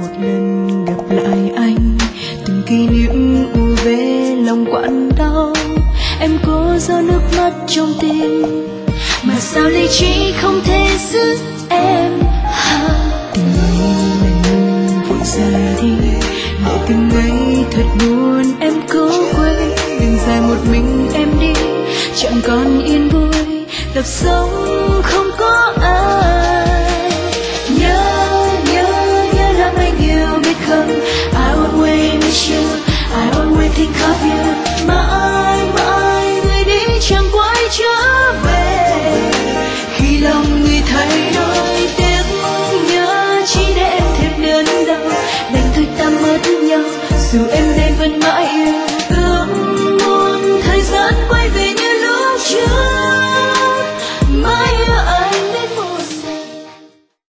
một lần gặp lại anh, từng kỷ niệm ùa về lòng quặn đau. Em cố giấu nước mắt trong tim, mà sao lý trí không thể giữ em. Từng ngày vội ra đi, để từng ngày thật buồn em cố quên. Đường dài một mình em đi, chẳng còn yên vui, tập sống không có ai. Nhớ lắm anh yêu biết không, I always miss you, I always think of you. Mãi người đi chẳng quay trở về, khi lòng người thay đổi tiếc nhớ chỉ để em thêm đớn đau. Đành thôi ta mất nhau, dù em đây vẫn mãi